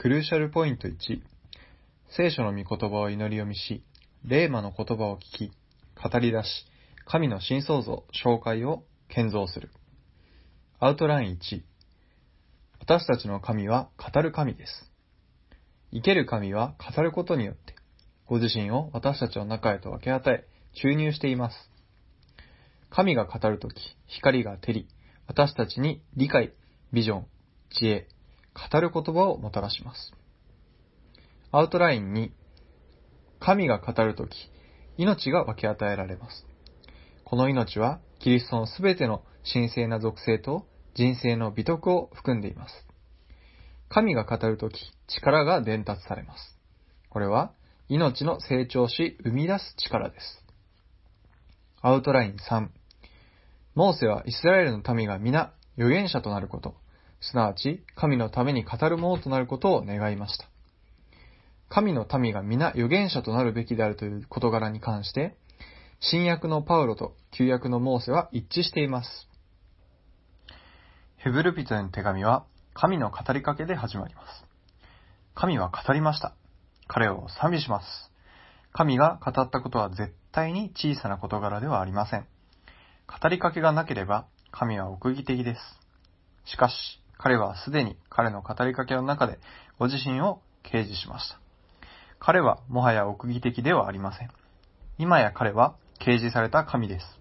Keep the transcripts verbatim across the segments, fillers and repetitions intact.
クルーシャルポイントいち、聖書の御言葉を祈り読みし、霊魔の言葉を聞き、語り出し、神の新創造、紹介を建造する。アウトラインいち、私たちの神は語る神です。生ける神は語ることによって、ご自身を私たちの中へと分け与え、注入しています。神が語るとき、光が照り、私たちに理解、ビジョン、知恵、語る言葉をもたらします。アウトラインに、神が語るとき、命が分け与えられます。この命は、キリストのすべての神聖な属性と人生の美徳を含んでいます。神が語るとき、力が伝達されます。これは、命の成長し、生み出す力です。アウトラインさん、モーセはイスラエルの民が皆預言者となること、すなわち神のために語るものとなることを願いました。神の民が皆預言者となるべきであるという事柄に関して、新約のパウロと旧約のモーセは一致しています。ヘブル人への手紙は神の語りかけで始まります。神は語りました。彼を賛美します。神が語ったことは絶対に小さな事柄ではありません。語りかけがなければ神は奥義的です。しかし、彼はすでに彼の語りかけの中でご自身を掲示しました。彼はもはや奥義的ではありません。今や彼は掲示された神です。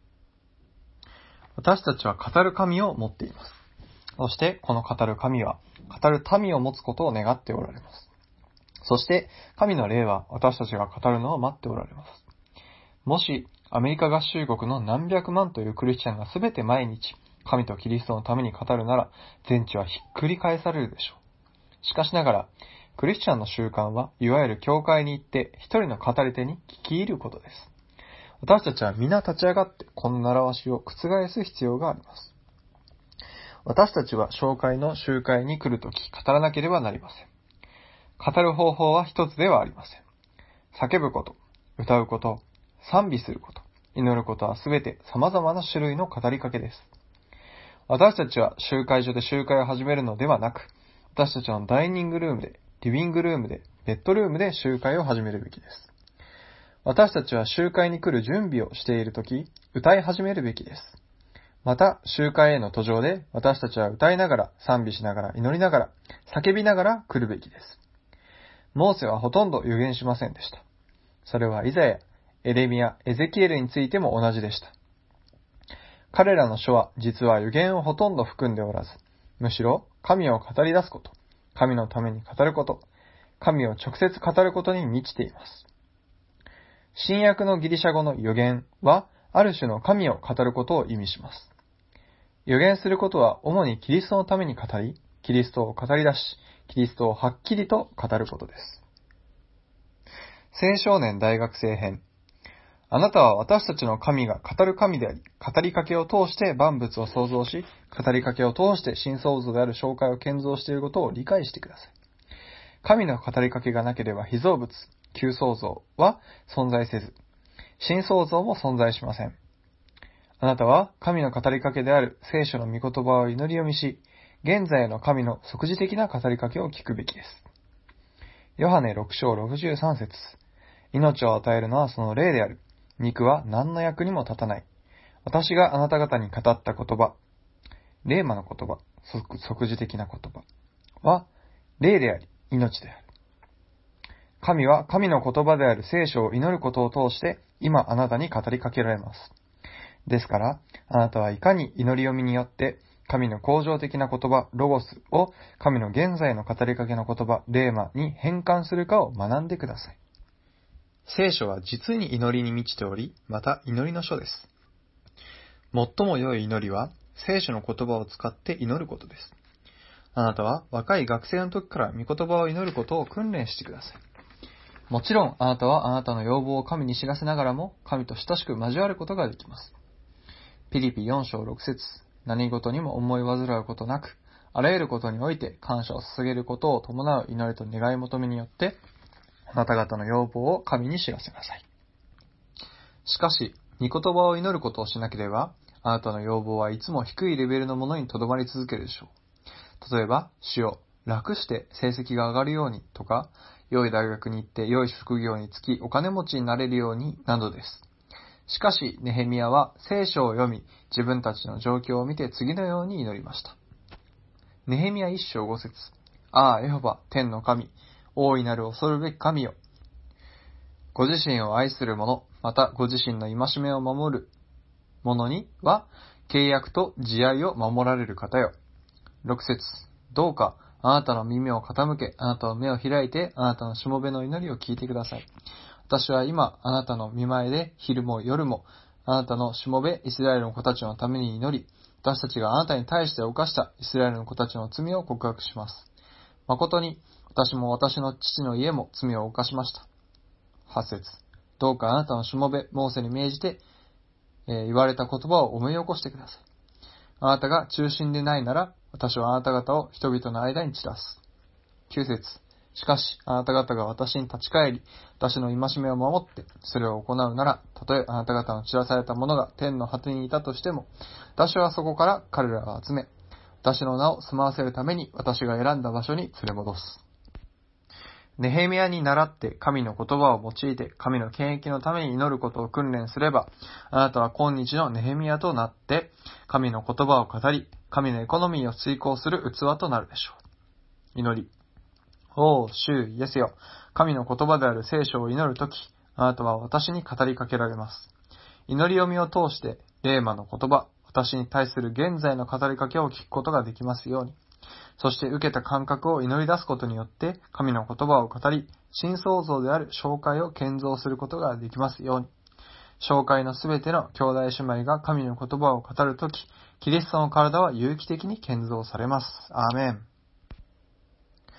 私たちは語る神を持っています。そしてこの語る神は語る民を持つことを願っておられます。そして神の霊は私たちが語るのを待っておられます。もしアメリカ合衆国の何百万というクリスチャンがすべて毎日神とキリストのために語るなら、全地はひっくり返されるでしょう。しかしながら、クリスチャンの習慣はいわゆる教会に行って一人の語り手に聞き入ることです。私たちは皆立ち上がってこの習わしを覆す必要があります。私たちは教会の集会に来るとき語らなければなりません。語る方法は一つではありません。叫ぶこと、歌うこと、賛美すること、祈ることはすべて様々な種類の語りかけです。私たちは集会所で集会を始めるのではなく、私たちのダイニングルームで、リビングルームで、ベッドルームで集会を始めるべきです。私たちは集会に来る準備をしているとき、歌い始めるべきです。また、集会への途上で、私たちは歌いながら、賛美しながら、祈りながら、叫びながら来るべきです。モーセはほとんど預言しませんでした。それはイザヤ、エレミヤ、エゼキエルについても同じでした。彼らの書は実は預言をほとんど含んでおらず、むしろ神を語り出すこと、神のために語ること、神を直接語ることに満ちています。新約のギリシャ語の預言は、ある種の神を語ることを意味します。預言することは主にキリストのために語り、キリストを語り出し、キリストをはっきりと語ることです。青少年大学生編。あなたは私たちの神が語る神であり、語りかけを通して万物を創造し、語りかけを通して新創造である紹介を建造していることを理解してください。神の語りかけがなければ被造物、旧創造は存在せず、新創造も存在しません。あなたは神の語りかけである聖書の御言葉を祈り読みし、現在の神の即時的な語りかけを聞くべきです。ヨハネろく章ろくじゅうさん節。命を与えるのはその霊である。肉は何の役にも立たない。私があなた方に語った言葉、霊魔の言葉、即時的な言葉は、霊であり、命である。神は神の言葉である聖書を祈ることを通して、今あなたに語りかけられます。ですから、あなたはいかに祈り読みによって、神の恒常的な言葉、ロゴスを神の現在の語りかけの言葉、霊魔に変換するかを学んでください。聖書は実に祈りに満ちており、また祈りの書です。最も良い祈りは、聖書の言葉を使って祈ることです。あなたは若い学生の時から御言葉を祈ることを訓練してください。もちろん、あなたはあなたの要望を神に知らせながらも、神と親しく交わることができます。ピリピよん章ろく節。何事にも思い煩うことなく、あらゆることにおいて感謝を捧げることを伴う祈りと願い求めによって、あなた方の要望を神に知らせなさい。しかし、御言葉を祈ることをしなければ、あなたの要望はいつも低いレベルのものにとどまり続けるでしょう。例えば、主よ、 楽して成績が上がるようにとか、良い大学に行って良い職業につきお金持ちになれるようになどです。しかし、ネヘミヤは聖書を読み、自分たちの状況を見て次のように祈りました。ネヘミヤ一章五節。ああ、エホバ、天の神、大いなる恐るべき神よ。ご自身を愛する者、またご自身の戒めを守る者には、契約と慈愛を守られる方よ。六節。どうか、あなたの耳を傾け、あなたの目を開いて、あなたのしもべの祈りを聞いてください。私は今、あなたの見前で、昼も夜も、あなたのしもべ、イスラエルの子たちのために祈り、私たちがあなたに対して犯したイスラエルの子たちの罪を告白します。誠に、私も私の父の家も罪を犯しました。八節。どうかあなたのしもべ、モーセに命じて、えー、言われた言葉を思い起こしてください。あなたが中心でないなら、私はあなた方を人々の間に散らす。九節。しかし、あなた方が私に立ち返り、私の戒めを守って、それを行うなら、たとえあなた方の散らされた者が天の果てにいたとしても、私はそこから彼らを集め、私の名を住まわせるために私が選んだ場所に連れ戻す。ネヘミヤに倣って神の言葉を用いて神の権益のために祈ることを訓練すれば、あなたは今日のネヘミヤとなって神の言葉を語り、神のエコノミーを遂行する器となるでしょう。祈り。おー、主イエスよ。神の言葉である聖書を祈るとき、あなたは私に語りかけられます。祈り読みを通して、レーマの言葉、私に対する現在の語りかけを聞くことができますように。そして受けた感覚を祈り出すことによって、神の言葉を語り、新創造である紹介を建造することができますように。紹介のすべての兄弟姉妹が神の言葉を語るとき、キリストの体は有機的に建造されます。アーメン。